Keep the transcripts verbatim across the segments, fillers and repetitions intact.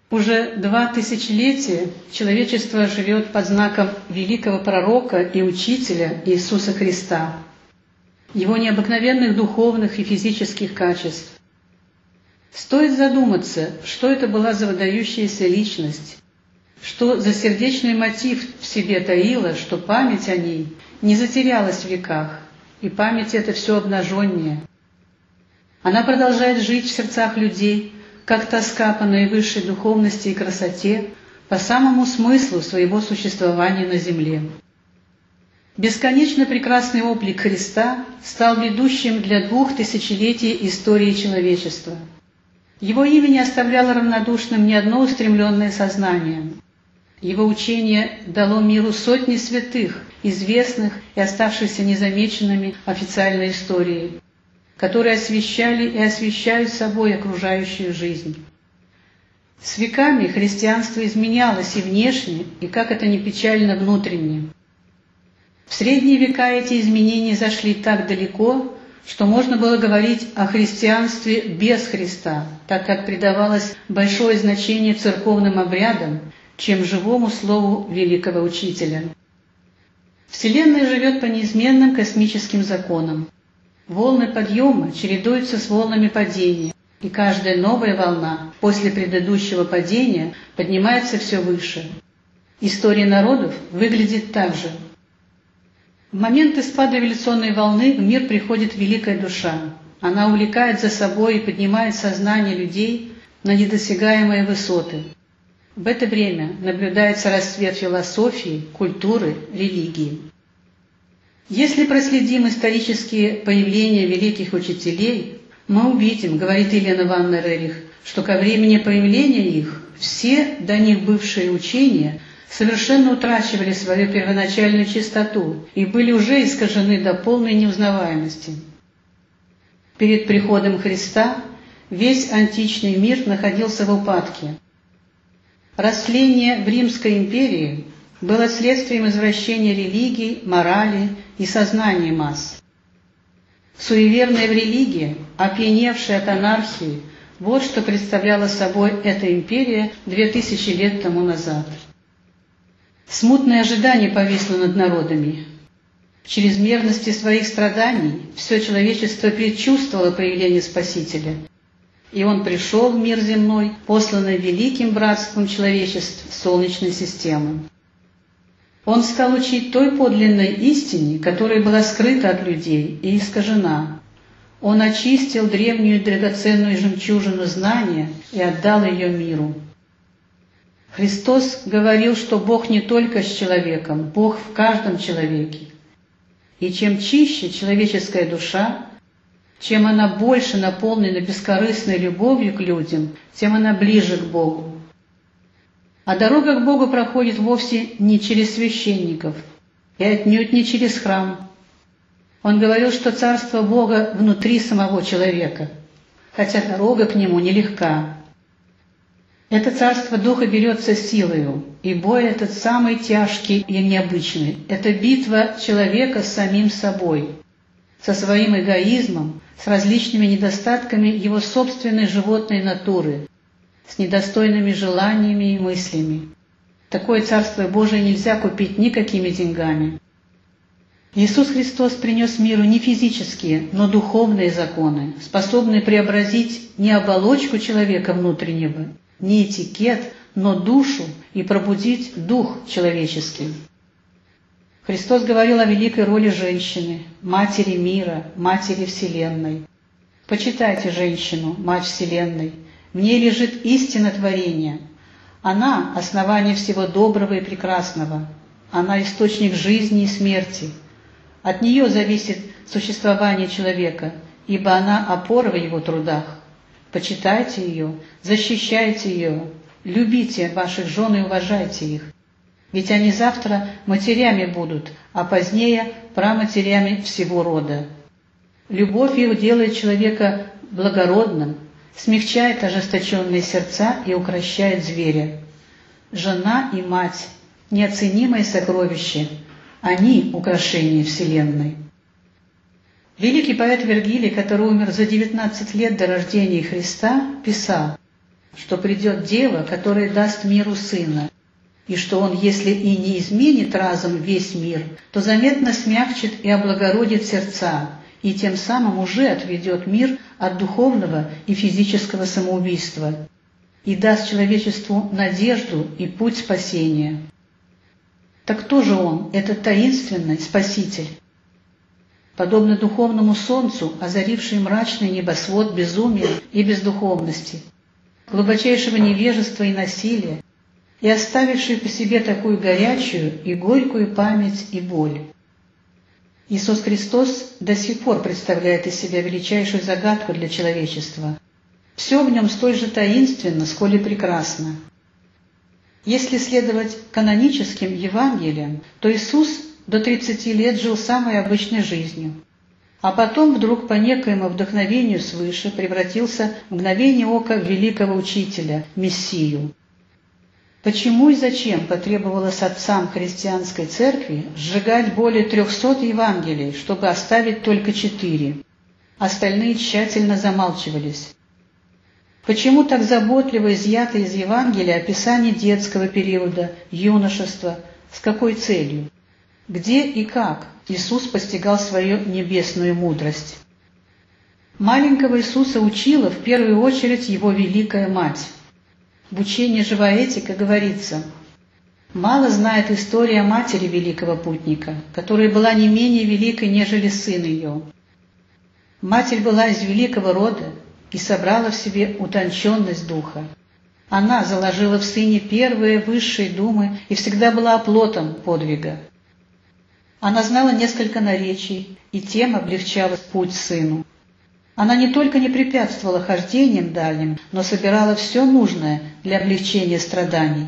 Уже два тысячелетия человечество живет под знаком великого пророка и учителя Иисуса Христа, Его необыкновенных духовных и физических качеств. Стоит задуматься, что это была за выдающаяся личность, что за сердечный мотив в себе таила, что память о ней не затерялась в веках, и память эта все обнаженнее. Она продолжает жить в сердцах людей, как тоска по наивысшей духовности и красоте, по самому смыслу своего существования на земле. Бесконечно прекрасный облик Христа стал ведущим для двух тысячелетий истории человечества. Его имя не оставляло равнодушным ни одно устремленное сознание. Его учение дало миру сотни святых, известных и оставшихся незамеченными официальной историей, которые освещали и освещают собой окружающую жизнь. С веками христианство изменялось и внешне, и, как это ни печально, внутренне. В средние века эти изменения зашли так далеко, что можно было говорить о христианстве без Христа, так как придавалось большое значение церковным обрядам, чем живому слову великого учителя. Вселенная живет по неизменным космическим законам. Волны подъема чередуются с волнами падения, и каждая новая волна после предыдущего падения поднимается все выше. История народов выглядит так же. В момент спада эволюционной волны в мир приходит великая душа. Она увлекает за собой и поднимает сознание людей на недосягаемые высоты. В это время наблюдается расцвет философии, культуры, религии. Если проследим исторические появления великих учителей, мы увидим, говорит Елена Ивановна Рерих, что ко времени появления их все до них бывшие учения совершенно утрачивали свою первоначальную чистоту и были уже искажены до полной неузнаваемости. Перед приходом Христа весь античный мир находился в упадке. Растление в Римской империи было следствием извращения религии, морали и сознания масс. Суеверная в религии, опьяневшая от анархии, вот что представляла собой эта империя две тысячи лет тому назад. Смутное ожидание повисло над народами. В чрезмерности своих страданий все человечество предчувствовало появление Спасителя, и Он пришел в мир земной, посланный великим братством человечеств Солнечной системы. Он стал учить той подлинной истине, которая была скрыта от людей и искажена. Он очистил древнюю драгоценную жемчужину знания и отдал ее миру. Христос говорил, что Бог не только с человеком, Бог в каждом человеке. И чем чище человеческая душа, чем она больше наполнена бескорыстной любовью к людям, тем она ближе к Богу. А дорога к Богу проходит вовсе не через священников и отнюдь не через храм. Он говорил, что царство Бога внутри самого человека, хотя дорога к нему нелегка. Это царство Духа берется силою, и бой этот самый тяжкий и необычный. Это битва человека с самим собой, со своим эгоизмом, с различными недостатками его собственной животной натуры, с недостойными желаниями и мыслями. Такое Царство Божие нельзя купить никакими деньгами. Иисус Христос принес миру не физические, но духовные законы, способные преобразить не оболочку человека внутреннего, не этикет, но душу и пробудить дух человеческий. Христос говорил о великой роли женщины, матери мира, матери Вселенной. Почитайте женщину, мать Вселенной. В ней лежит истина творения. Она – основание всего доброго и прекрасного. Она – источник жизни и смерти. От нее зависит существование человека, ибо она – опора в его трудах. Почитайте ее, защищайте ее, любите ваших жен и уважайте их. Ведь они завтра матерями будут, а позднее праматерями всего рода. Любовь их делает человека благородным, смягчает ожесточенные сердца и укрощает зверя. Жена и мать – неоценимое сокровище, они – украшение Вселенной. Великий поэт Вергилий, который умер за девятнадцать лет до рождения Христа, писал: что придет Дева, которая даст миру Сына, и что Он, если и не изменит разом весь мир, то заметно смягчит и облагородит сердца, и тем самым уже отведет мир от духовного и физического самоубийства и даст человечеству надежду и путь спасения. Так кто же Он, этот таинственный Спаситель? Подобно духовному солнцу, озаривший мрачный небосвод безумия и бездуховности, глубочайшего невежества и насилия, и оставивший по себе такую горячую и горькую память и боль. Иисус Христос до сих пор представляет из себя величайшую загадку для человечества. Все в нем столь же таинственно, сколь и прекрасно. Если следовать каноническим Евангелиям, то Иисус до тридцати лет жил самой обычной жизнью, а потом вдруг по некоему вдохновению свыше превратился в мгновение ока в великого учителя, Мессию. Почему и зачем потребовалось отцам христианской церкви сжигать более трехсот Евангелий, чтобы оставить только четыре? Остальные тщательно замалчивались. Почему так заботливо изъято из Евангелия описание детского периода, юношества, с какой целью? Где и как Иисус постигал свою небесную мудрость? Маленького Иисуса учила в первую очередь Его Великая Мать. В учении «Живая этика» говорится: «Мало знает история матери великого путника, которая была не менее великой, нежели сын ее. Матерь была из великого рода и собрала в себе утонченность духа. Она заложила в сыне первые высшие думы и всегда была оплотом подвига. Она знала несколько наречий и тем облегчала путь сыну. Она не только не препятствовала хождениям дальним, но собирала все нужное для облегчения страданий.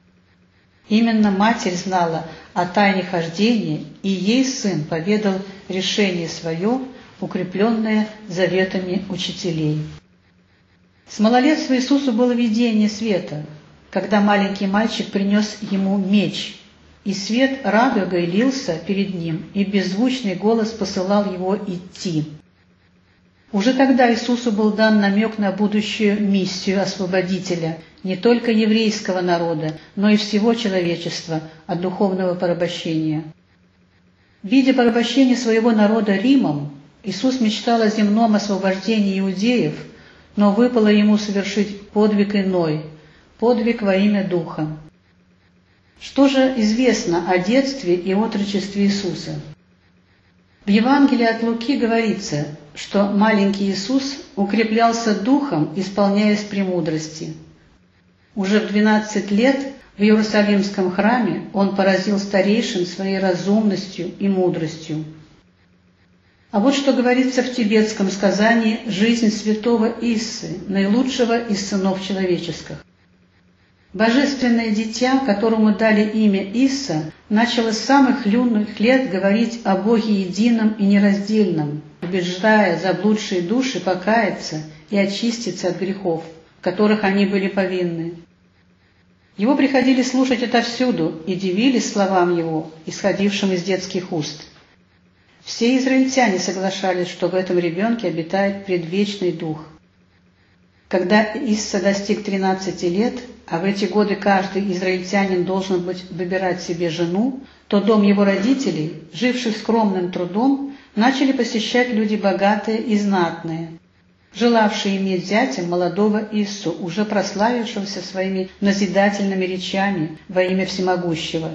Именно Матерь знала о тайне хождения, и ей сын поведал решение свое, укрепленное заветами учителей». С малолетства Иисусу было видение света, когда маленький мальчик принес ему меч, и свет радугой лился перед ним, и беззвучный голос посылал его идти. Уже тогда Иисусу был дан намек на будущую миссию Освободителя не только еврейского народа, но и всего человечества от духовного порабощения. Видя порабощение своего народа Римом, Иисус мечтал о земном освобождении иудеев, но выпало ему совершить подвиг иной, подвиг во имя Духа. Что же известно о детстве и отрочестве Иисуса? В Евангелии от Луки говорится, что маленький Иисус укреплялся духом, исполняясь премудрости. Уже в двенадцать лет в Иерусалимском храме он поразил старейшин своей разумностью и мудростью. А вот что говорится в тибетском сказании «Жизнь святого Иссы», наилучшего из сынов человеческих. Божественное дитя, которому дали имя Исса, начало с самых юных лет говорить о Боге едином и нераздельном, убеждая заблудшие души покаяться и очиститься от грехов, в которых они были повинны. Его приходили слушать отовсюду и дивились словам его, исходившим из детских уст. Все израильтяне соглашались, что в этом ребенке обитает предвечный дух. Когда Исса достиг тринадцати лет, а в эти годы каждый израильтянин должен был выбирать себе жену, то дом его родителей, живших скромным трудом, начали посещать люди богатые и знатные, желавшие иметь зятем молодого Иссу, уже прославившегося своими назидательными речами во имя Всемогущего.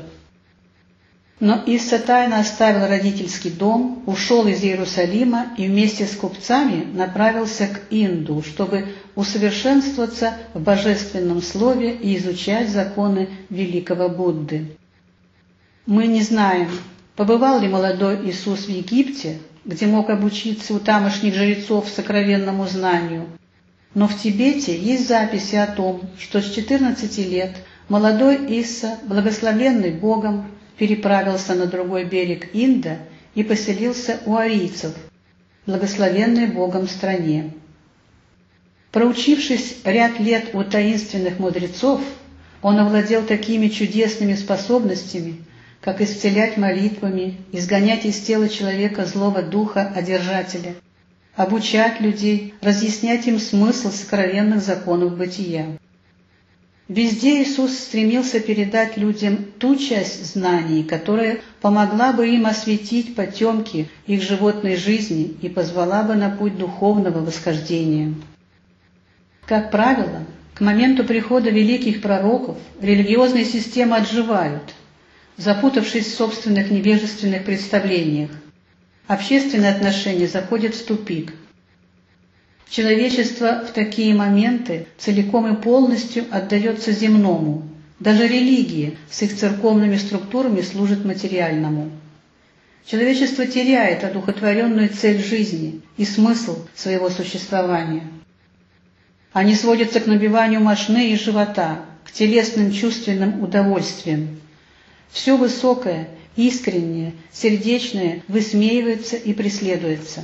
Но Исса тайно оставил родительский дом, ушел из Иерусалима и вместе с купцами направился к Инду, чтобы усовершенствоваться в божественном слове и изучать законы великого Будды. Мы не знаем, побывал ли молодой Иисус в Египте, где мог обучиться у тамошних жрецов сокровенному знанию, но в Тибете есть записи о том, что с четырнадцати лет молодой Исса, благословенный Богом, переправился на другой берег Инда и поселился у арийцев, благословенной Богом стране. Проучившись ряд лет у таинственных мудрецов, он овладел такими чудесными способностями, как исцелять молитвами, изгонять из тела человека злого духа одержателя, обучать людей, разъяснять им смысл сокровенных законов бытия. Везде Иисус стремился передать людям ту часть знаний, которая помогла бы им осветить потемки их животной жизни и позвала бы на путь духовного восхождения. Как правило, к моменту прихода великих пророков религиозные системы отживают, запутавшись в собственных невежественных представлениях. Общественные отношения заходят в тупик. Человечество в такие моменты целиком и полностью отдается земному. Даже религии с их церковными структурами служат материальному. Человечество теряет одухотворенную цель жизни и смысл своего существования. Они сводятся к набиванию мошны и живота, к телесным чувственным удовольствиям. Все высокое, искреннее, сердечное высмеивается и преследуется.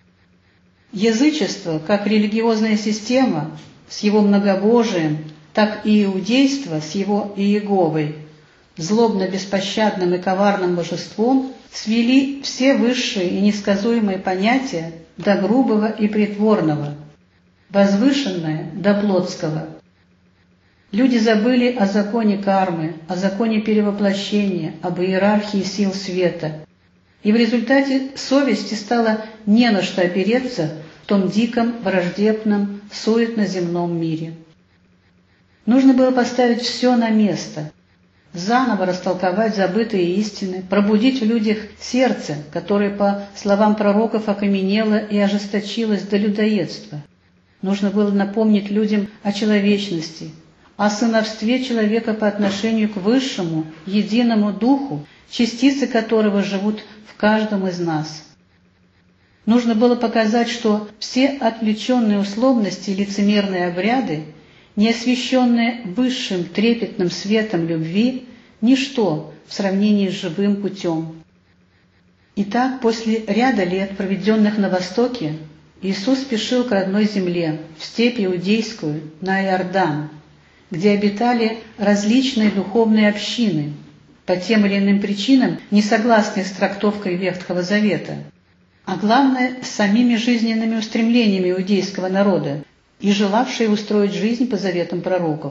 Язычество, как религиозная система, с его многобожием, так и иудейство с его Иеговой, злобно-беспощадным и коварным божеством, свели все высшие и несказуемые понятия до грубого и притворного, возвышенное до плотского. Люди забыли о законе кармы, о законе перевоплощения, об иерархии сил света. И в результате совести стало не на что опереться в том диком, враждебном, суетно-земном мире. Нужно было поставить все на место, заново растолковать забытые истины, пробудить в людях сердце, которое, по словам пророков, окаменело и ожесточилось до людоедства. Нужно было напомнить людям о человечности, о сыновстве человека по отношению к высшему, единому духу, частицы которого живут в каждом из нас. Нужно было показать, что все отвлеченные условности и лицемерные обряды, не освященные высшим трепетным светом любви, ничто в сравнении с живым путем. Итак, после ряда лет, проведенных на Востоке, Иисус спешил к родной земле, в степь иудейскую, на Иордан, где обитали различные духовные общины, по тем или иным причинам не согласные с трактовкой Ветхого Завета, а главное, с самими жизненными устремлениями иудейского народа и желавшие устроить жизнь по заветам пророков.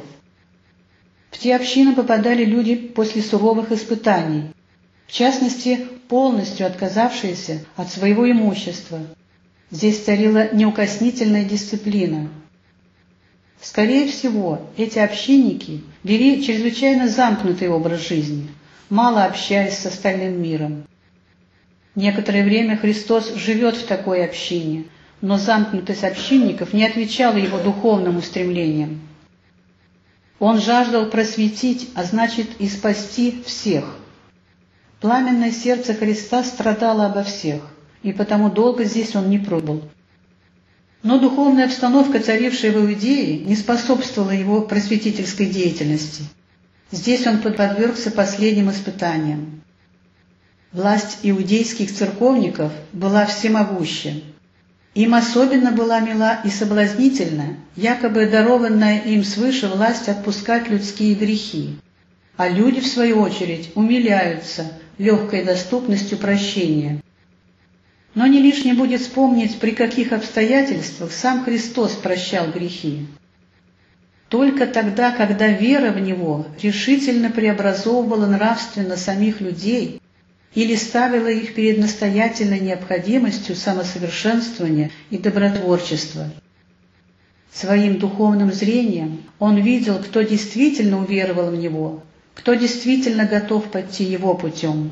В те общины попадали люди после суровых испытаний, в частности, полностью отказавшиеся от своего имущества. Здесь царила неукоснительная дисциплина. Скорее всего, эти общинники вели чрезвычайно замкнутый образ жизни, мало общаясь с остальным миром. Некоторое время Христос живет в такой общине, но замкнутость общинников не отвечала его духовным устремлениям. Он жаждал просветить, а значит и спасти всех. Пламенное сердце Христа страдало обо всех, и потому долго здесь он не пробыл. Но духовная обстановка, царившая в Иудее, не способствовала его просветительской деятельности. Здесь он подвергся последним испытаниям. Власть иудейских церковников была всемогуща. Им особенно была мила и соблазнительна, якобы дарованная им свыше власть отпускать людские грехи, а люди, в свою очередь, умиляются легкой доступностью прощения. Но не лишне будет вспомнить, при каких обстоятельствах сам Христос прощал грехи. Только тогда, когда вера в Него решительно преобразовывала нравственно самих людей или ставила их перед настоятельной необходимостью самосовершенствования и добротворчества. Своим духовным зрением он видел, кто действительно уверовал в Него, кто действительно готов пойти Его путем.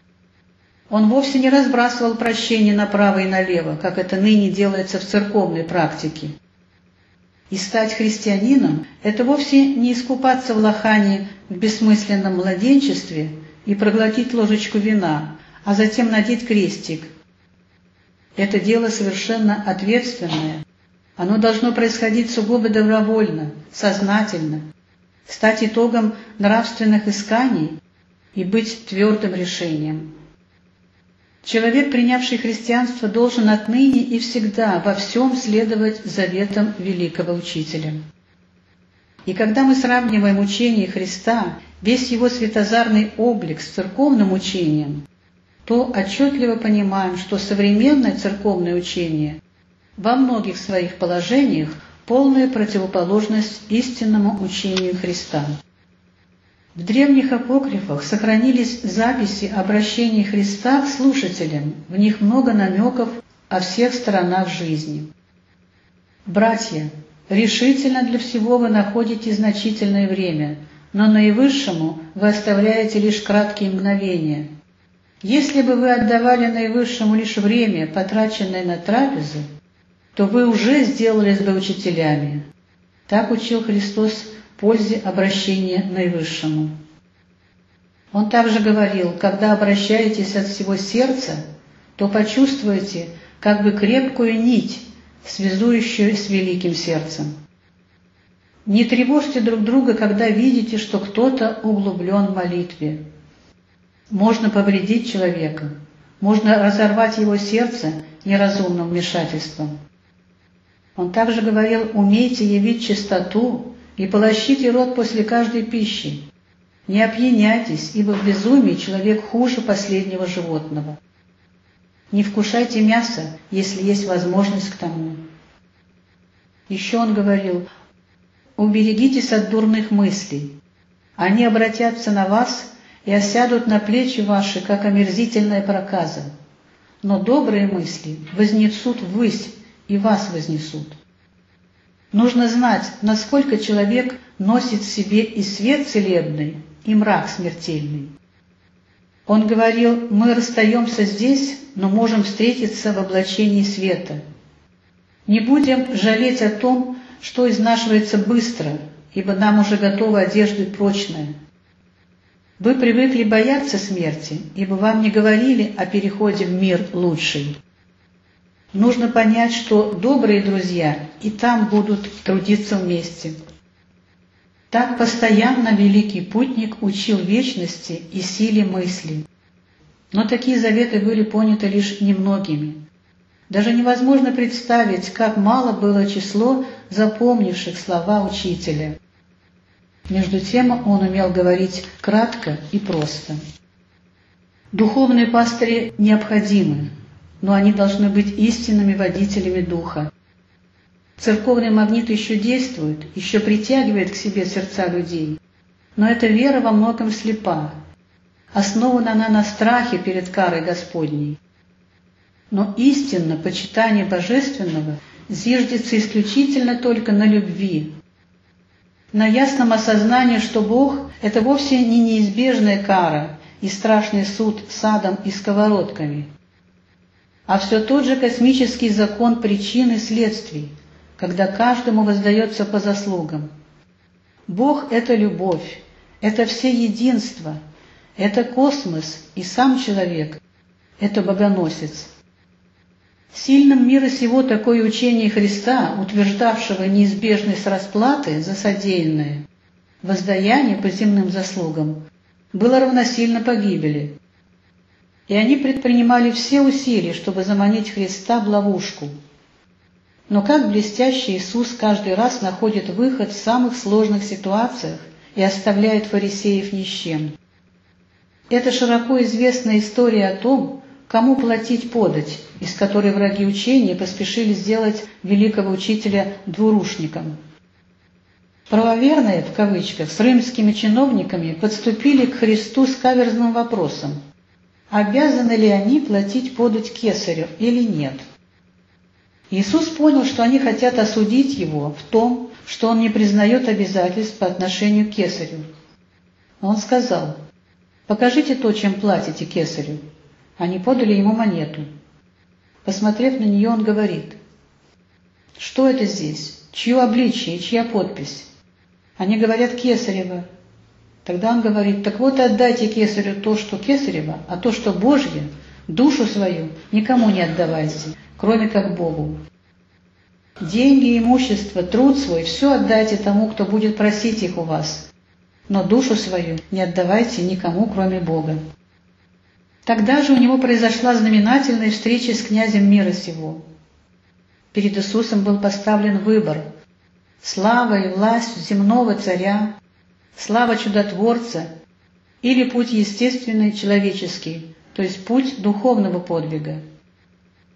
Он вовсе не разбрасывал прощение направо и налево, как это ныне делается в церковной практике. И стать христианином – это вовсе не искупаться в лохане в бессмысленном младенчестве и проглотить ложечку вина, а затем надеть крестик. Это дело совершенно ответственное. Оно должно происходить сугубо добровольно, сознательно, стать итогом нравственных исканий и быть твердым решением. Человек, принявший христианство, должен отныне и всегда во всем следовать заветам великого Учителя. И когда мы сравниваем учение Христа, весь его светозарный облик с церковным учением, то отчетливо понимаем, что современное церковное учение во многих своих положениях полная противоположность истинному учению Христа. В древних апокрифах сохранились записи обращений Христа к слушателям, в них много намеков о всех сторонах жизни. «Братья, решительно для всего вы находите значительное время, но наивысшему вы оставляете лишь краткие мгновения. Если бы вы отдавали наивысшему лишь время, потраченное на трапезы, то вы уже сделались бы учителями». Так учил Христос в пользе обращения наивысшему. Он также говорил: когда обращаетесь от всего сердца, то почувствуете как бы крепкую нить, связующую с великим сердцем. Не тревожьте друг друга, когда видите, что кто-то углублен в молитве. Можно повредить человека, можно разорвать его сердце неразумным вмешательством. Он также говорил: умейте явить чистоту и полощите рот после каждой пищи. Не опьяняйтесь, ибо в безумии человек хуже последнего животного. Не вкушайте мясо, если есть возможность к тому. Еще он говорил: уберегитесь от дурных мыслей. Они обратятся на вас и осядут на плечи ваши, как омерзительная проказа. Но добрые мысли вознесут ввысь и вас вознесут. Нужно знать, насколько человек носит в себе и свет целебный, и мрак смертельный. Он говорил: мы расстаемся здесь, но можем встретиться в облачении света. Не будем жалеть о том, что изнашивается быстро, ибо нам уже готова одежда прочная. Вы привыкли бояться смерти, ибо вам не говорили о переходе в мир лучший. Нужно понять, что добрые друзья и там будут трудиться вместе. Так постоянно великий путник учил вечности и силе мысли. Но такие заветы были поняты лишь немногими. Даже невозможно представить, как мало было число запомнивших слова учителя. Между тем он умел говорить кратко и просто. Духовные пастыри необходимы, но они должны быть истинными водителями духа. Церковный магнит еще действует, еще притягивает к себе сердца людей, но эта вера во многом слепа. Основана она на страхе перед карой Господней. Но истинно почитание Божественного зиждется исключительно только на любви, на ясном осознании, что Бог – это вовсе не неизбежная кара и страшный суд с адом и сковородками, а все тот же космический закон причин и следствий, когда каждому воздается по заслугам. Бог – это любовь, это всеединство, это космос и сам человек – это богоносец. Сильным мира сего такое учение Христа, утверждавшего неизбежность расплаты за содеянное, воздаяние по земным заслугам, было равносильно погибели. И они предпринимали все усилия, чтобы заманить Христа в ловушку. Но как блестяще Иисус каждый раз находит выход в самых сложных ситуациях и оставляет фарисеев ни с чем. Это широко известная история о том, кому платить подать, из которой враги учения поспешили сделать великого учителя двурушником. Правоверные, в кавычках, с римскими чиновниками подступили к Христу с каверзным вопросом: обязаны ли они платить подать кесарю или нет? Иисус понял, что они хотят осудить его в том, что он не признает обязательств по отношению к кесарю. Он сказал: покажите то, чем платите кесарю. Они подали ему монету. Посмотрев на нее, он говорит: что это здесь? Чье обличие и чья подпись? Они говорят: кесарева. Тогда он говорит: так вот, отдайте кесарю то, что кесарево, а то, что Божье, душу свою, никому не отдавайте, кроме как Богу. Деньги, имущество, труд свой – все отдайте тому, кто будет просить их у вас, но душу свою не отдавайте никому, кроме Бога. Тогда же у него произошла знаменательная встреча с князем мира сего. Перед Иисусом был поставлен выбор: слава и власть земного царя, слава чудотворца или путь естественный, человеческий, то есть путь духовного подвига.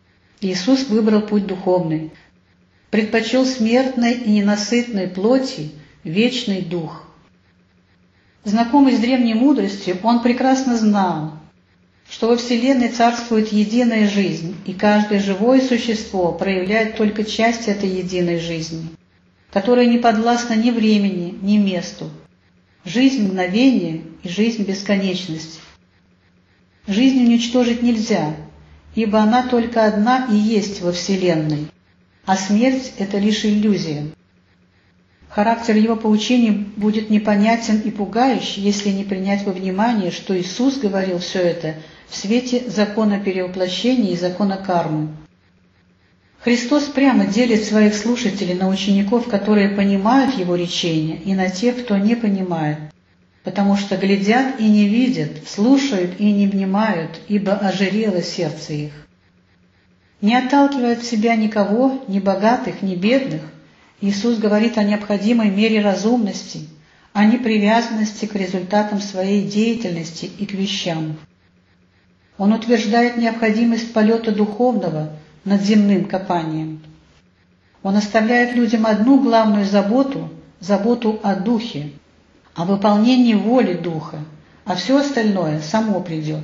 Иисус выбрал путь духовный, предпочел смертной и ненасытной плоти вечный дух. Знакомый с древней мудростью, он прекрасно знал, что во Вселенной царствует единая жизнь, и каждое живое существо проявляет только часть этой единой жизни, которая не подвластна ни времени, ни месту. Жизнь мгновения и жизнь бесконечности. Жизнь уничтожить нельзя, ибо она только одна и есть во Вселенной, а смерть – это лишь иллюзия. Характер его поучений будет непонятен и пугающий, если не принять во внимание, что Иисус говорил все это в свете закона перевоплощения и закона кармы. Христос прямо делит своих слушателей на учеников, которые понимают Его речения, и на тех, кто не понимает, потому что глядят и не видят, слушают и не внимают, ибо ожирело сердце их. Не отталкивая от себя никого, ни богатых, ни бедных, Иисус говорит о необходимой мере разумности, о непривязанности к результатам своей деятельности и к вещам. Он утверждает необходимость полета духовного над земным копанием. Он оставляет людям одну главную заботу – заботу о духе, о выполнении воли духа, а все остальное само придет.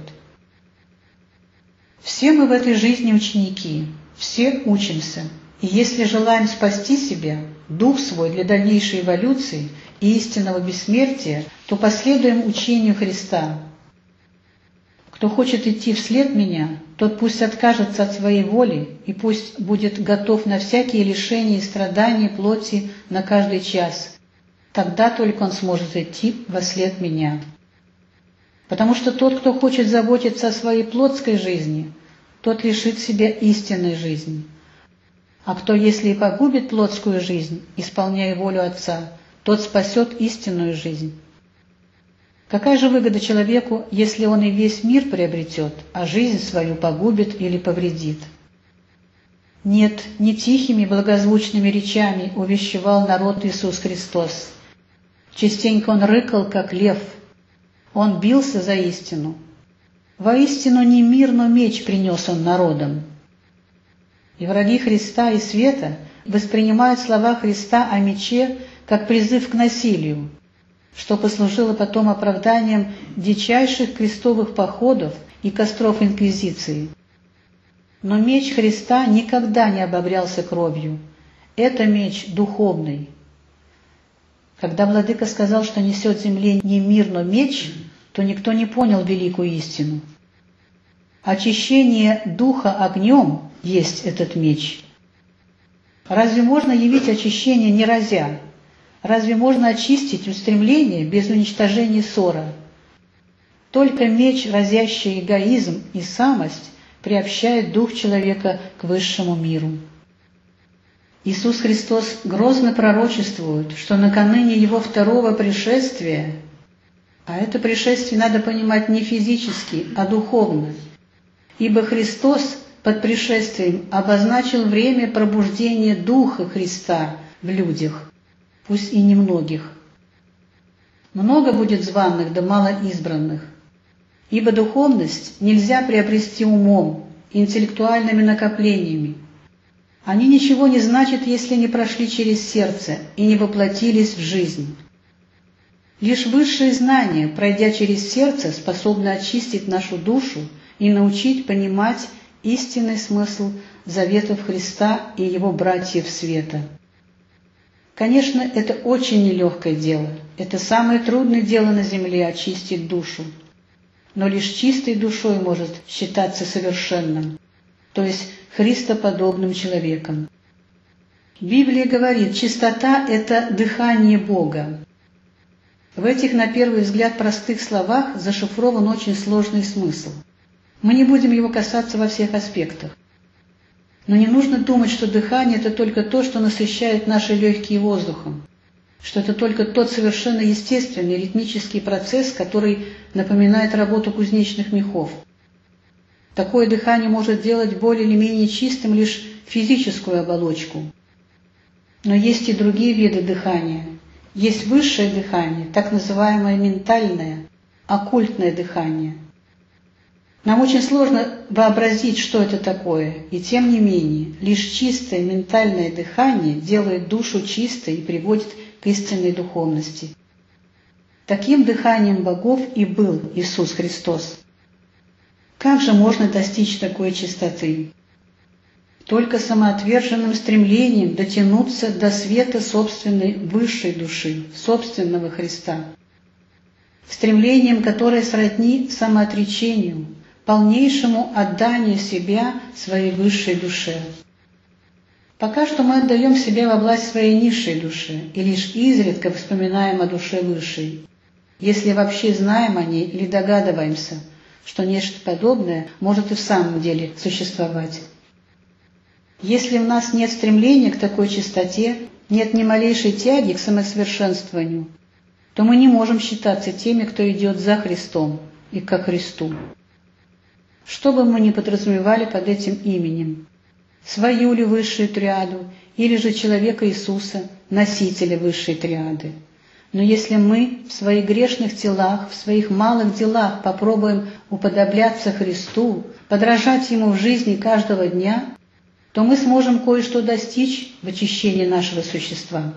Все мы в этой жизни ученики, все учимся. И если желаем спасти себя, дух свой для дальнейшей эволюции и истинного бессмертия, то последуем учению Христа. Кто хочет идти вслед меня, тот пусть откажется от своей воли и пусть будет готов на всякие лишения и страдания плоти на каждый час. Тогда только он сможет идти вослед меня. Потому что тот, кто хочет заботиться о своей плотской жизни, тот лишит себя истинной жизни. А кто, если и погубит плотскую жизнь, исполняя волю Отца, тот спасет истинную жизнь. Какая же выгода человеку, если он и весь мир приобретет, а жизнь свою погубит или повредит? Нет, не тихими благозвучными речами увещевал народ Иисус Христос. Частенько он рыкал, как лев. Он бился за истину. Воистину не мир, но меч принес он народам. И враги Христа и света воспринимают слова Христа о мече как призыв к насилию, что послужило потом оправданием дичайших крестовых походов и костров инквизиции. Но меч Христа никогда не обогрялся кровью. Это меч духовный. Когда владыка сказал, что несет земле не мир, но меч, то никто не понял великую истину. Очищение духа огнем есть этот меч. Разве можно явить очищение не разя? Разве можно очистить устремление без уничтожения ссора? Только меч, разящий эгоизм и самость, приобщает дух человека к высшему миру. Иисус Христос грозно пророчествует, что накануне Его второго пришествия, а это пришествие надо понимать не физически, а духовно, ибо Христос под пришествием обозначил время пробуждения Духа Христа в людях, пусть и немногих. Много будет званых, да мало избранных, ибо духовность нельзя приобрести умом, интеллектуальными накоплениями. Они ничего не значат, если не прошли через сердце и не воплотились в жизнь. Лишь высшие знания, пройдя через сердце, способны очистить нашу душу и научить понимать истинный смысл заветов Христа и Его братьев света. Конечно, это очень нелегкое дело. Это самое трудное дело на земле – очистить душу. Но лишь чистой душой может считаться совершенным, то есть христоподобным человеком. Библия говорит, чистота – это дыхание Бога. В этих, на первый взгляд, простых словах зашифрован очень сложный смысл. Мы не будем его касаться во всех аспектах. Но не нужно думать, что дыхание – это только то, что насыщает наши легкие воздухом, что это только тот совершенно естественный ритмический процесс, который напоминает работу кузнечных мехов. Такое дыхание может делать более или менее чистым лишь физическую оболочку. Но есть и другие виды дыхания. Есть высшее дыхание, так называемое ментальное, оккультное дыхание. Нам очень сложно вообразить, что это такое, и тем не менее, лишь чистое ментальное дыхание делает душу чистой и приводит к истинной духовности. Таким дыханием богов и был Иисус Христос. Как же можно достичь такой чистоты? Только самоотверженным стремлением дотянуться до света собственной высшей души, собственного Христа. Стремлением, которое сродни самоотречению, полнейшему отданию себя своей высшей душе. Пока что мы отдаем себя во власть своей низшей души и лишь изредка вспоминаем о душе высшей, если вообще знаем о ней или догадываемся, что нечто подобное может и в самом деле существовать. Если в нас нет стремления к такой чистоте, нет ни малейшей тяги к самосовершенствованию, то мы не можем считаться теми, кто идет за Христом и ко Христу. Что бы мы ни подразумевали под этим именем, свою ли высшую триаду, или же человека Иисуса, носителя высшей триады. Но если мы в своих грешных телах, в своих малых делах попробуем уподобляться Христу, подражать Ему в жизни каждого дня, то мы сможем кое-что достичь в очищении нашего существа.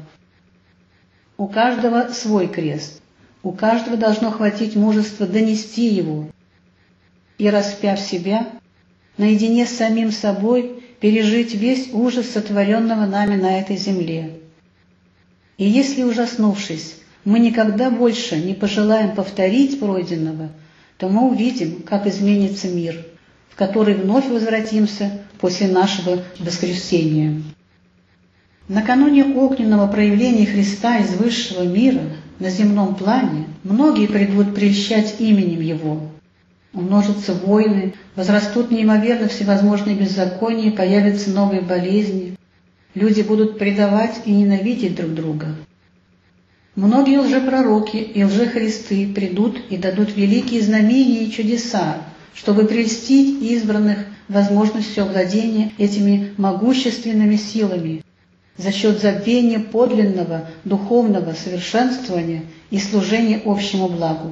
У каждого свой крест, у каждого должно хватить мужества донести его, и, распяв себя, наедине с самим собой пережить весь ужас сотворенного нами на этой земле. И если, ужаснувшись, мы никогда больше не пожелаем повторить пройденного, то мы увидим, как изменится мир, в который вновь возвратимся после нашего воскресения. Накануне огненного проявления Христа из высшего мира на земном плане многие придут прельщать именем Его. Умножатся войны, возрастут неимоверно всевозможные беззакония, появятся новые болезни. Люди будут предавать и ненавидеть друг друга. Многие лжепророки и лжехристы придут и дадут великие знамения и чудеса, чтобы прельстить избранных возможностью овладения этими могущественными силами за счет забвения подлинного духовного совершенствования и служения общему благу.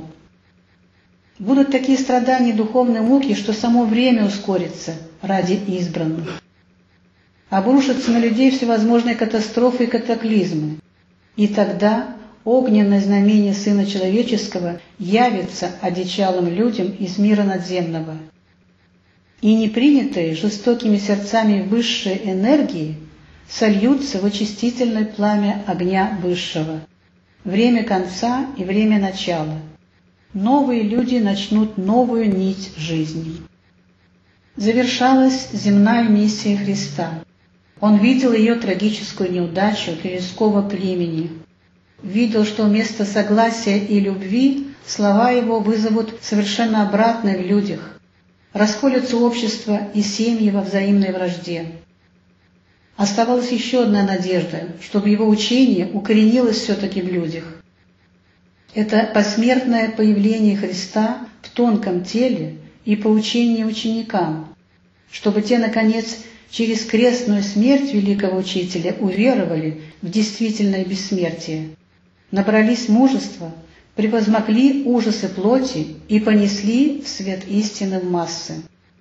Будут такие страдания и духовные муки, что само время ускорится ради избранных. Обрушатся на людей всевозможные катастрофы и катаклизмы. И тогда огненное знамение Сына Человеческого явится одичалым людям из мира надземного. И непринятые жестокими сердцами высшие энергии сольются в очистительное пламя огня Высшего. Время конца и время начала. Новые люди начнут новую нить жизни. Завершалась земная миссия Христа. Он видел ее трагическую неудачу людского племени. Видел, что вместо согласия и любви слова его вызовут совершенно обратное в людях. Расколются общество и семьи во взаимной вражде. Оставалась еще одна надежда, чтобы его учение укоренилось все-таки в людях. Это посмертное появление Христа в тонком теле и поучение ученикам, чтобы те, наконец, через крестную смерть великого учителя уверовали в действительное бессмертие, набрались мужества, превозмогли ужасы плоти и понесли в свет истины в массы.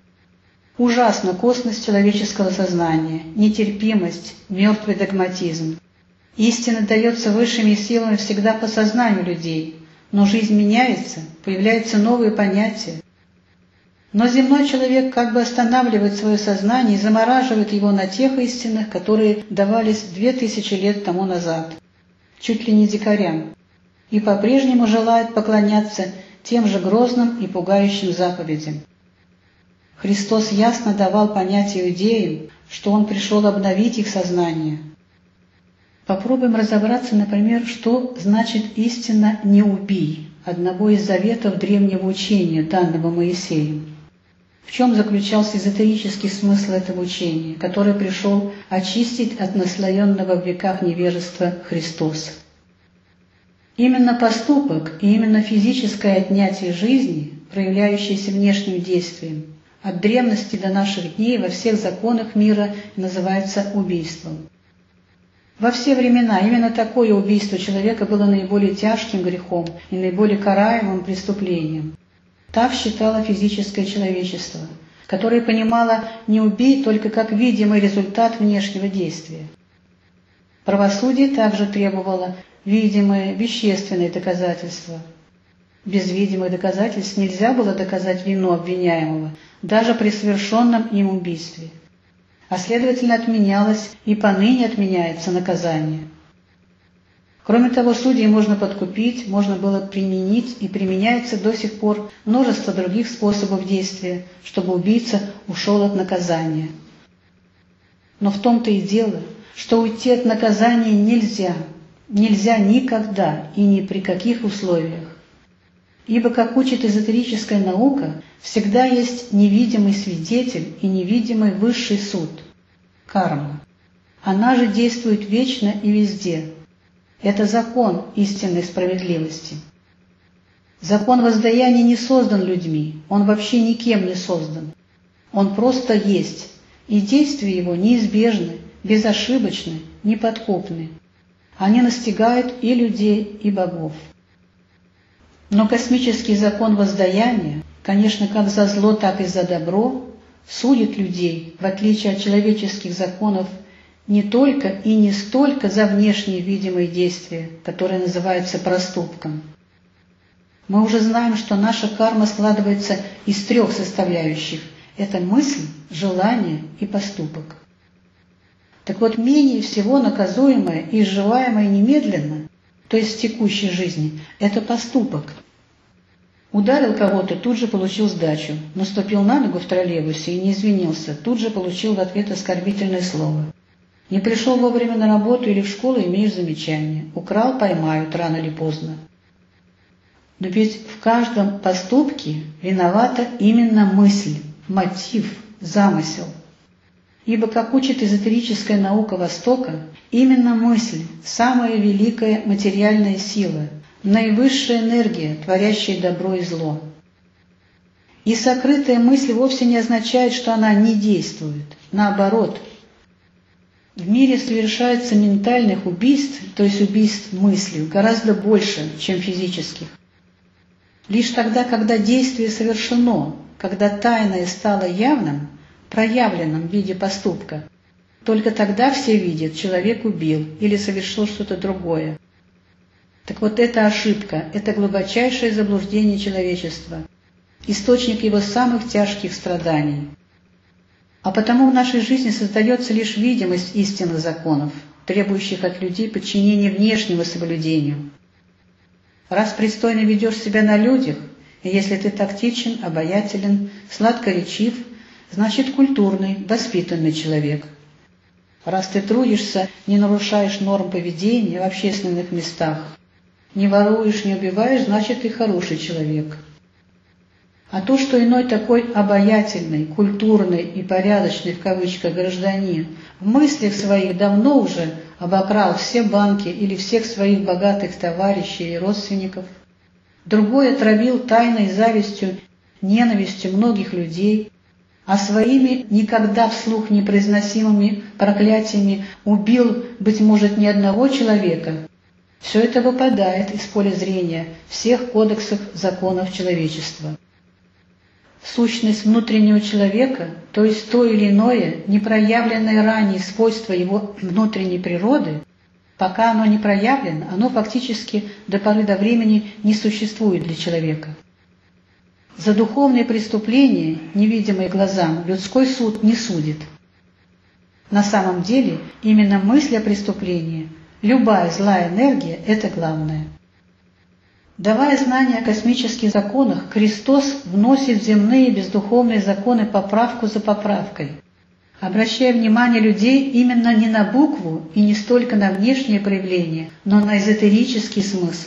Ужасна косность человеческого сознания, нетерпимость, мертвый догматизм. Истина дается высшими силами всегда по сознанию людей, но жизнь меняется, появляются новые понятия. Но земной человек как бы останавливает свое сознание и замораживает его на тех истинах, которые давались две тысячи лет тому назад, чуть ли не дикарям, и по-прежнему желает поклоняться тем же грозным и пугающим заповедям. Христос ясно давал понять иудеям, что Он пришел обновить их сознание. Попробуем разобраться, например, что значит истинно «не убий» одного из заветов древнего учения, данного Моисеем. В чем заключался эзотерический смысл этого учения, который пришел очистить от наслоенного в веках невежества Христос? Именно поступок и именно физическое отнятие жизни, проявляющееся внешним действием, от древности до наших дней во всех законах мира называется убийством. Во все времена именно такое убийство человека было наиболее тяжким грехом и наиболее караемым преступлением. Так считало физическое человечество, которое понимало «не убей» только как видимый результат внешнего действия. Правосудие также требовало видимые вещественные доказательства. Без видимых доказательств нельзя было доказать вину обвиняемого, даже при совершенном им убийстве. А следовательно, отменялось и поныне отменяется наказание. Кроме того, судей можно подкупить, можно было применить и применяется до сих пор множество других способов действия, чтобы убийца ушел от наказания. Но в том-то и дело, что уйти от наказания нельзя, нельзя никогда и ни при каких условиях. Ибо, как учит эзотерическая наука, всегда есть невидимый свидетель и невидимый высший суд – карма. Она же действует вечно и везде. Это закон истинной справедливости. Закон воздаяния не создан людьми, он вообще никем не создан. Он просто есть, и действия его неизбежны, безошибочны, неподкупны. Они настигают и людей, и богов. Но космический закон воздаяния, конечно, как за зло, так и за добро, судит людей, в отличие от человеческих законов, не только и не столько за внешние видимые действия, которые называются проступком. Мы уже знаем, что наша карма складывается из трех составляющих – это мысль, желание и поступок. Так вот, менее всего наказуемое и изживаемое немедленно, то есть в текущей жизни, это поступок. Ударил кого-то, тут же получил сдачу, наступил на ногу в троллейбусе и не извинился, тут же получил в ответ оскорбительное слово. Не пришел вовремя на работу или в школу, имеешь замечание. Украл, поймают, рано или поздно. Но ведь в каждом поступке виновата именно мысль, мотив, замысел. Ибо, как учит эзотерическая наука Востока, именно мысль – самая великая материальная сила, наивысшая энергия, творящая добро и зло. И сокрытая мысль вовсе не означает, что она не действует. Наоборот, в мире совершается ментальных убийств, то есть убийств мыслью, гораздо больше, чем физических. Лишь тогда, когда действие совершено, когда тайное стало явным, проявленным в виде поступка, только тогда все видят, человек убил или совершил что-то другое. Так вот, это ошибка, это глубочайшее заблуждение человечества, источник его самых тяжких страданий. А потому в нашей жизни создается лишь видимость истинных законов, требующих от людей подчинения внешнему соблюдению. Раз пристойно ведешь себя на людях, и если ты тактичен, обаятелен, сладкоречив, значит культурный, воспитанный человек. Раз ты трудишься, не нарушаешь норм поведения в общественных местах, не воруешь, не убиваешь, значит ты хороший человек. А то, что иной такой обаятельный, культурный и порядочный в кавычках гражданин в мыслях своих давно уже обокрал все банки или всех своих богатых товарищей и родственников, другой отравил тайной завистью, ненавистью многих людей, а своими никогда вслух непроизносимыми проклятиями убил, быть может, ни одного человека, все это выпадает из поля зрения всех кодексов законов человечества. Сущность внутреннего человека, то есть то или иное, непроявленное ранее свойство его внутренней природы, пока оно не проявлено, оно фактически до поры до времени не существует для человека. За духовные преступления, невидимые глазам, людской суд не судит. На самом деле, именно мысль о преступлении, любая злая энергия – это главное. Давая знания о космических законах, Христос вносит в земные бездуховные законы поправку за поправкой, обращая внимание людей именно не на букву и не столько на внешнее проявление, но на эзотерический смысл.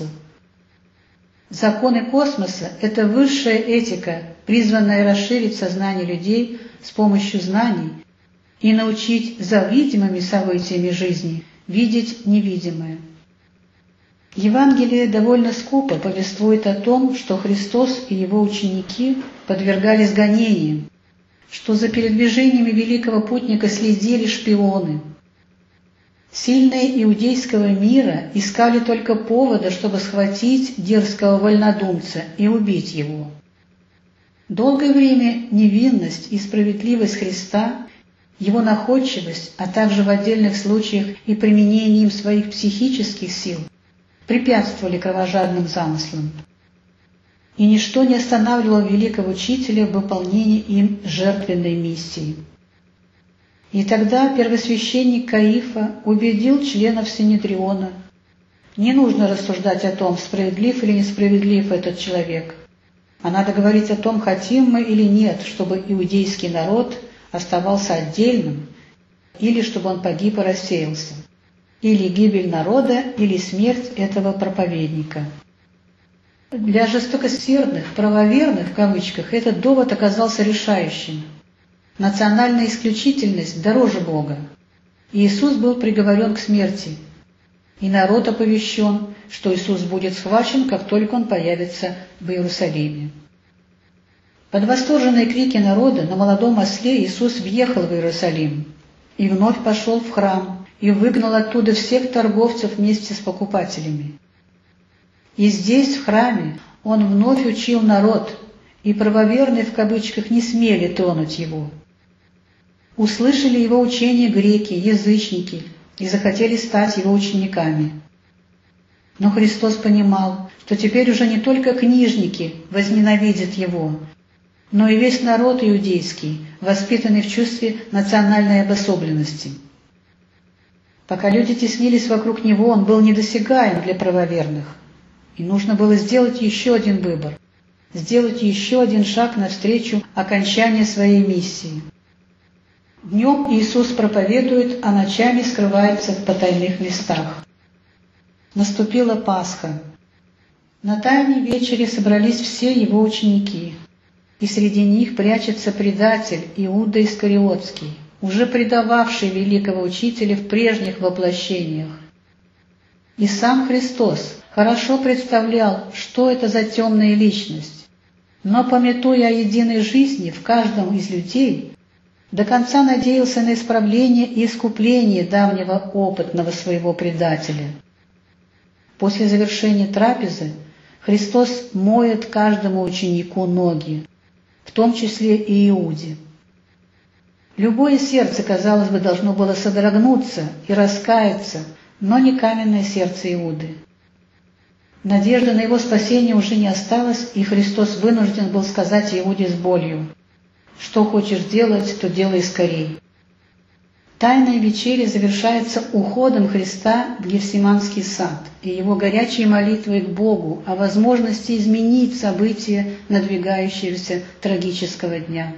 Законы космоса – это высшая этика, призванная расширить сознание людей с помощью знаний и научить за видимыми событиями жизни видеть невидимое. Евангелие довольно скупо повествует о том, что Христос и его ученики подвергались гонениям, что за передвижениями великого путника следили шпионы. Сильные иудейского мира искали только повода, чтобы схватить дерзкого вольнодумца и убить его. Долгое время невинность и справедливость Христа, Его находчивость, а также в отдельных случаях и применение им своих психических сил препятствовали кровожадным замыслам. И ничто не останавливало великого учителя в выполнении им жертвенной миссии. И тогда первосвященник Каифа убедил членов Синедриона: не нужно рассуждать о том, справедлив или несправедлив этот человек, а надо говорить о том, хотим мы или нет, чтобы иудейский народ оставался отдельным, или чтобы он погиб и рассеялся, или гибель народа, или смерть этого проповедника. Для жестокосердных, правоверных, в кавычках, этот довод оказался решающим. Национальная исключительность дороже Бога. Иисус был приговорен к смерти, и народ оповещен, что Иисус будет схвачен, как только Он появится в Иерусалиме. Под восторженные крики народа на молодом осле Иисус въехал в Иерусалим и вновь пошел в храм и выгнал оттуда всех торговцев вместе с покупателями. И здесь, в храме, Он вновь учил народ, и правоверные в кавычках не смели тронуть Его. Услышали Его учение греки, язычники, и захотели стать Его учениками. Но Христос понимал, что теперь уже не только книжники возненавидят Его, но и весь народ иудейский, воспитанный в чувстве национальной обособленности. Пока люди теснились вокруг Него, Он был недосягаем для правоверных. И нужно было сделать еще один выбор, сделать еще один шаг навстречу окончанию своей миссии. Днем Иисус проповедует, а ночами скрывается в потайных местах. Наступила Пасха. На Тайной вечере собрались все Его ученики, и среди них прячется предатель Иуда Искариотский, уже предававший великого учителя в прежних воплощениях. И сам Христос хорошо представлял, что это за темная личность, но, памятуя о единой жизни в каждом из людей, до конца надеялся на исправление и искупление давнего опытного своего предателя. После завершения трапезы Христос моет каждому ученику ноги, в том числе и Иуде. Любое сердце, казалось бы, должно было содрогнуться и раскаяться, но не каменное сердце Иуды. Надежды на его спасение уже не осталось, и Христос вынужден был сказать Иуде с болью: «Что хочешь делать, то делай скорей». Тайная вечеря завершается уходом Христа в Гефсиманский сад и Его горячей молитвой к Богу о возможности изменить события надвигающегося трагического дня.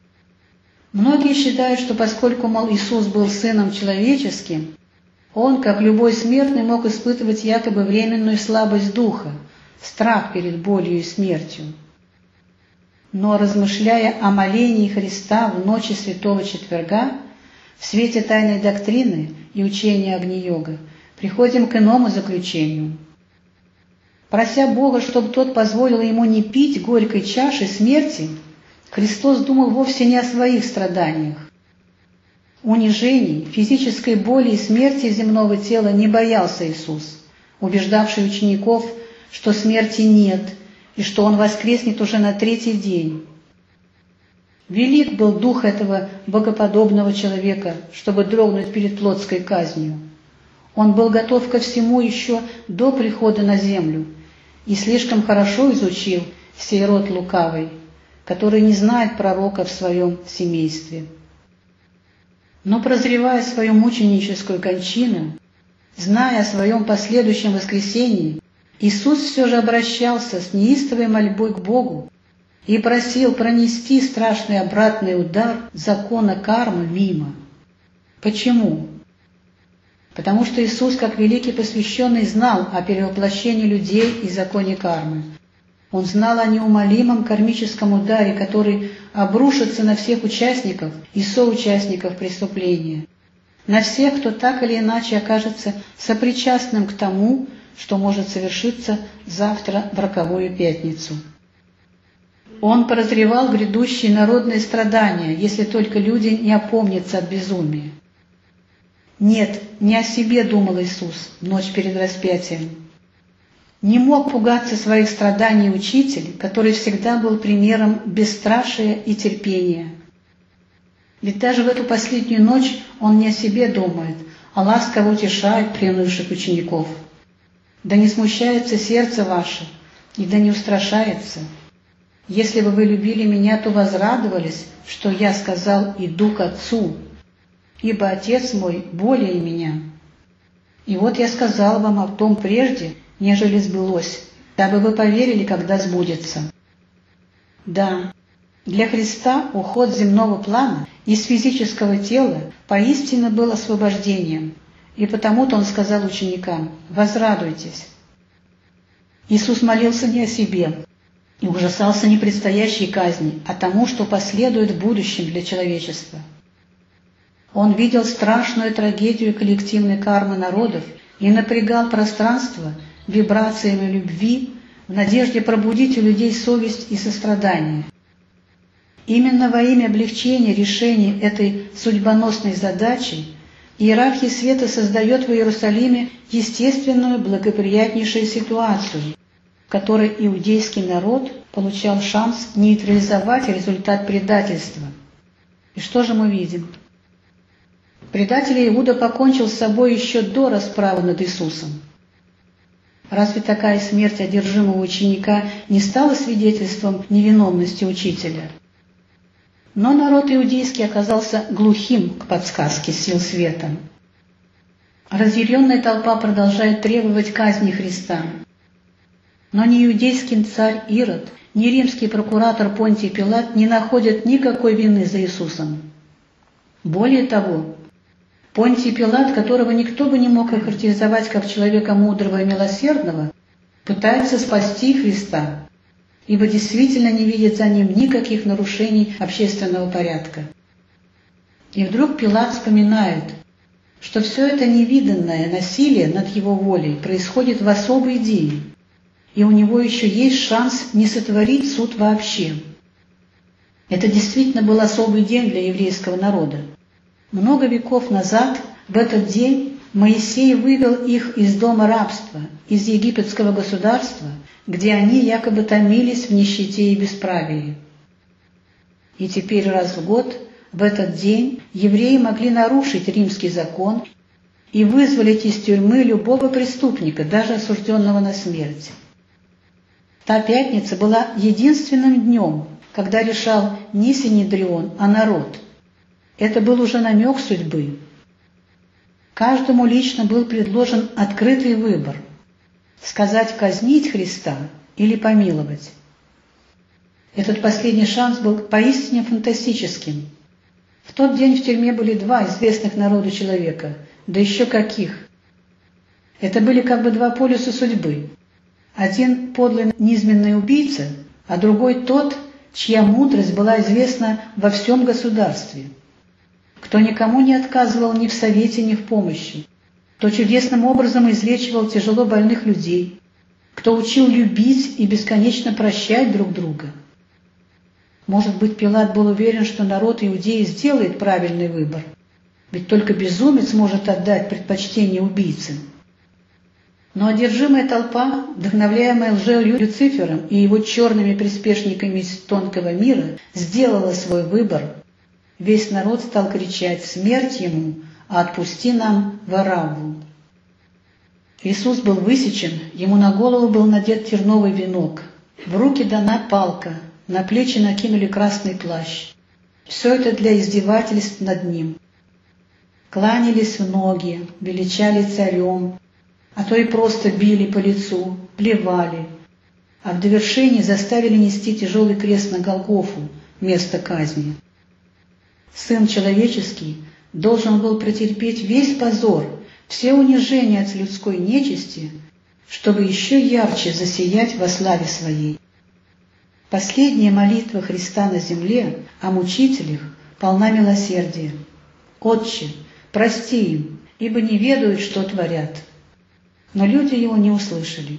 Многие считают, что поскольку, мол, Иисус был Сыном Человеческим, Он, как любой смертный, мог испытывать якобы временную слабость духа, страх перед болью и смертью. Но, размышляя о молении Христа в ночи Святого Четверга, в свете тайной доктрины и учения Агни-йога, приходим к иному заключению. Прося Бога, чтобы Тот позволил Ему не пить горькой чаши смерти, Христос думал вовсе не о своих страданиях. Унижений, физической боли и смерти земного тела не боялся Иисус, убеждавший учеников, что смерти нет и что Он воскреснет уже на третий день. Велик был дух этого богоподобного человека, чтобы дрогнуть перед плотской казнью. Он был готов ко всему еще до прихода на землю и слишком хорошо изучил сей род лукавый, который не знает пророка в своем семействе. Но, прозревая свою мученическую кончину, зная о своем последующем воскресении, Иисус все же обращался с неистовой мольбой к Богу и просил пронести страшный обратный удар закона кармы мимо. Почему? Потому что Иисус, как великий посвященный, знал о перевоплощении людей и законе кармы. Он знал о неумолимом кармическом ударе, который обрушится на всех участников и соучастников преступления, на всех, кто так или иначе окажется сопричастным к тому, что может совершиться завтра в роковую пятницу. Он прозревал грядущие народные страдания, если только люди не опомнятся от безумия. Нет, не о себе думал Иисус в ночь перед распятием. Не мог пугаться своих страданий учитель, который всегда был примером бесстрашия и терпения. Ведь даже в эту последнюю ночь он не о себе думает, а ласково утешает приунывших учеников. Да не смущается сердце ваше, и да не устрашается. Если бы вы любили меня, то возрадовались, что я сказал: иду к Отцу, ибо Отец мой более меня. И вот я сказал вам о том прежде, нежели сбылось, дабы вы поверили, когда сбудется. Да, для Христа уход земного плана из физического тела поистине был освобождением, и потому-то Он сказал ученикам: «Возрадуйтесь». Иисус молился не о себе и ужасался не предстоящей казни, а тому, что последует в будущем для человечества. Он видел страшную трагедию коллективной кармы народов и напрягал пространство вибрациями любви в надежде пробудить у людей совесть и сострадание. Именно во имя облегчения решения этой судьбоносной задачи иерархия света создает в Иерусалиме естественную благоприятнейшую ситуацию, в которой иудейский народ получал шанс нейтрализовать результат предательства. И что же мы видим? Предатель Иуда покончил с собой еще до расправы над Иисусом. Разве такая смерть одержимого ученика не стала свидетельством невиновности учителя? Но народ иудейский оказался глухим к подсказке сил света. Разъяренная толпа продолжает требовать казни Христа. Но ни иудейский царь Ирод, ни римский прокуратор Понтий Пилат не находят никакой вины за Иисусом. Более того, Понтий Пилат, которого никто бы не мог охарактеризовать как человека мудрого и милосердного, пытается спасти Христа, ибо действительно не видит за ним никаких нарушений общественного порядка. И вдруг Пилат вспоминает, что все это невиданное насилие над его волей происходит в особый день, и у него еще есть шанс не сотворить суд вообще. Это действительно был особый день для еврейского народа. Много веков назад, в этот день, Моисей вывел их из дома рабства, из египетского государства, где они якобы томились в нищете и бесправии. И теперь раз в год, в этот день, евреи могли нарушить римский закон и вызволить из тюрьмы любого преступника, даже осужденного на смерть. Та пятница была единственным днем, когда решал не Синедрион, а народ. Это был уже намек судьбы. Каждому лично был предложен открытый выбор – сказать казнить Христа или помиловать. Этот последний шанс был поистине фантастическим. В тот день в тюрьме были два известных народу человека, да еще каких. Это были как бы два полюса судьбы. Один подлый низменный убийца, а другой тот, чья мудрость была известна во всем государстве. Кто никому не отказывал ни в совете, ни в помощи, кто чудесным образом излечивал тяжело больных людей, кто учил любить и бесконечно прощать друг друга. Может быть, Пилат был уверен, что народ Иудеи сделает правильный выбор, ведь только безумец может отдать предпочтение убийце. Но одержимая толпа, вдохновляемая лже-Люцифером и его черными приспешниками из тонкого мира, сделала свой выбор. Весь народ стал кричать: «Смерть ему, а отпусти нам Варавву». Иисус был высечен, ему на голову был надет терновый венок, в руки дана палка, на плечи накинули красный плащ. Все это для издевательств над ним. Кланялись в ноги, величали царем, а то и просто били по лицу, плевали, а в довершении заставили нести тяжелый крест на Голгофу, место казни. Сын человеческий должен был претерпеть весь позор, все унижения от людской нечисти, чтобы еще ярче засиять во славе Своей. Последняя молитва Христа на земле о мучителях полна милосердия. «Отче, прости им, ибо не ведают, что творят». Но люди его не услышали.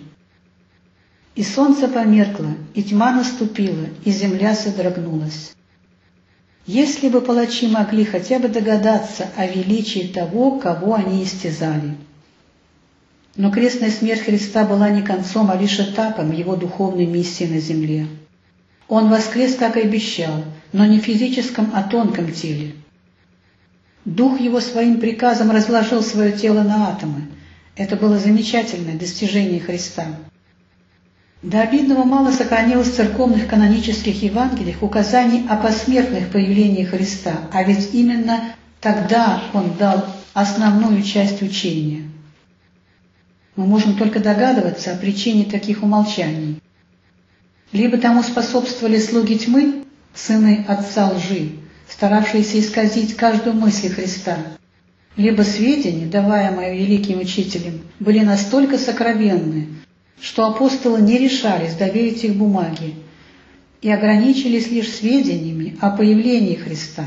И солнце померкло, и тьма наступила, и земля содрогнулась. Если бы палачи могли хотя бы догадаться о величии того, кого они истязали. Но крестная смерть Христа была не концом, а лишь этапом Его духовной миссии на земле. Он воскрес, как и обещал, но не в физическом, а тонком теле. Дух Его своим приказом разложил свое тело на атомы. Это было замечательное достижение Христа. До обидного мало сохранилось в церковных канонических Евангелиях указаний о посмертных появлениях Христа, а ведь именно тогда Он дал основную часть учения. Мы можем только догадываться о причине таких умолчаний. Либо тому способствовали слуги тьмы, сыны отца лжи, старавшиеся исказить каждую мысль Христа, либо сведения, даваемые великим учителем, были настолько сокровенны, что апостолы не решались доверить их бумаге и ограничились лишь сведениями о появлении Христа.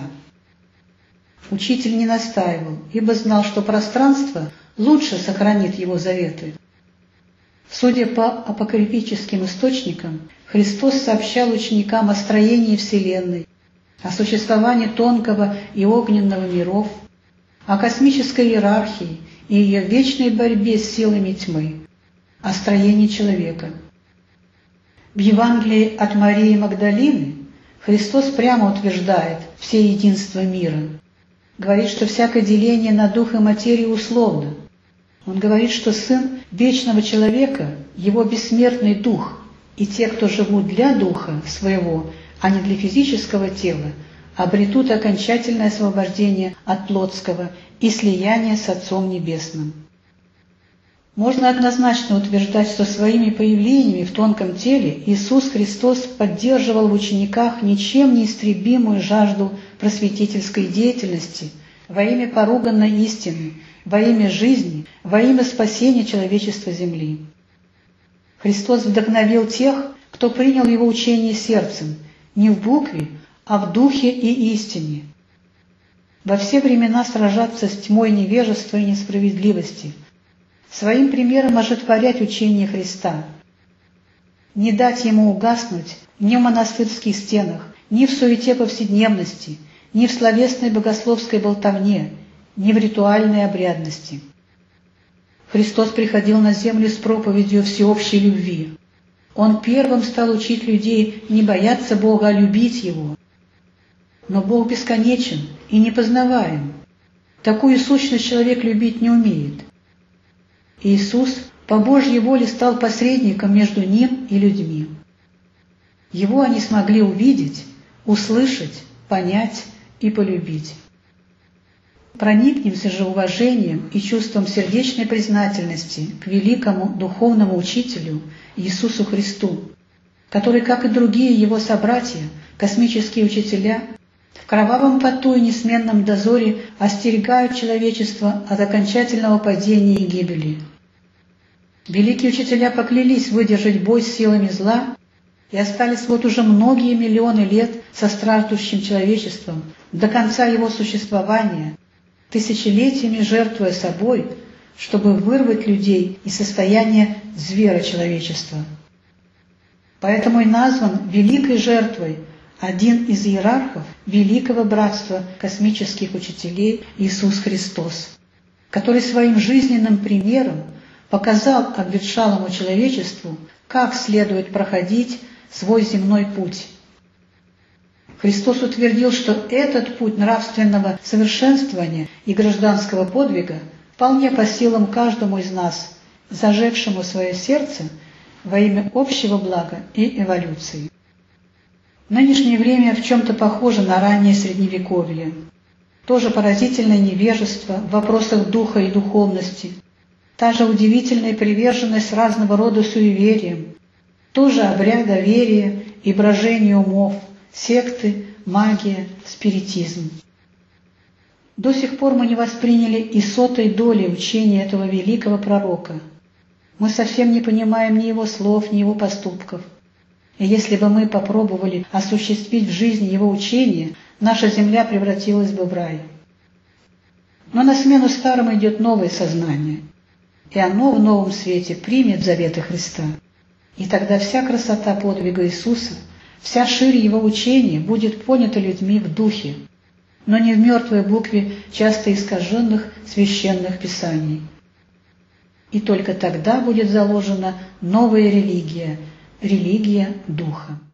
Учитель не настаивал, ибо знал, что пространство лучше сохранит его заветы. Судя по апокрифическим источникам, Христос сообщал ученикам о строении Вселенной, о существовании тонкого и огненного миров, о космической иерархии и ее вечной борьбе с силами тьмы, о строении человека. В Евангелии от Марии Магдалины Христос прямо утверждает все единство мира, говорит, что всякое деление на дух и материю условно. Он говорит, что Сын вечного человека – Его бессмертный дух, и те, кто живут для духа своего, а не для физического тела, обретут окончательное освобождение от плотского и слияние с Отцом Небесным. Можно однозначно утверждать, что своими появлениями в тонком теле Иисус Христос поддерживал в учениках ничем не истребимую жажду просветительской деятельности во имя поруганной истины, во имя жизни, во имя спасения человечества земли. Христос вдохновил тех, кто принял Его учение сердцем, не в букве, а в духе и истине. Во все времена сражаться с тьмой невежества и несправедливости, своим примером ожитворять учение Христа, не дать ему угаснуть ни в монастырских стенах, ни в суете повседневности, ни в словесной богословской болтовне, ни в ритуальной обрядности. Христос приходил на землю с проповедью всеобщей любви. Он первым стал учить людей не бояться Бога, а любить Его. Но Бог бесконечен и непознаваем. Такую сущность человек любить не умеет. Иисус по Божьей воле стал посредником между Ним и людьми. Его они смогли увидеть, услышать, понять и полюбить. Проникнемся же уважением и чувством сердечной признательности к великому духовному учителю Иисусу Христу, который, как и другие Его собратья, космические учителя, в кровавом поту и несменном дозоре остерегают человечество от окончательного падения и гибели. Великие учителя поклялись выдержать бой с силами зла и остались вот уже многие миллионы лет со страждущим человечеством до конца его существования, тысячелетиями жертвуя собой, чтобы вырвать людей из состояния зверочеловечества. Поэтому и назван великой жертвой один из иерархов Великого Братства космических учителей Иисус Христос, который своим жизненным примером показал обветшалому человечеству, как следует проходить свой земной путь. Христос утвердил, что этот путь нравственного совершенствования и гражданского подвига вполне по силам каждому из нас, зажегшему свое сердце во имя общего блага и эволюции. Нынешнее время в чем-то похоже на раннее Средневековье. Тоже поразительное невежество в вопросах духа и духовности, та же удивительная приверженность разного рода суевериям, тоже обряда верия и брожения умов, секты, магия, спиритизм. До сих пор мы не восприняли и сотой доли учения этого великого пророка. Мы совсем не понимаем ни его слов, ни его поступков. И если бы мы попробовали осуществить в жизни его учение, наша земля превратилась бы в рай. Но на смену старому идет новое сознание, и оно в новом свете примет заветы Христа. И тогда вся красота подвига Иисуса, вся ширь Его учения будет понята людьми в духе, но не в мертвой букве часто искаженных священных писаний. и только тогда будет заложена новая религия – религия Духа.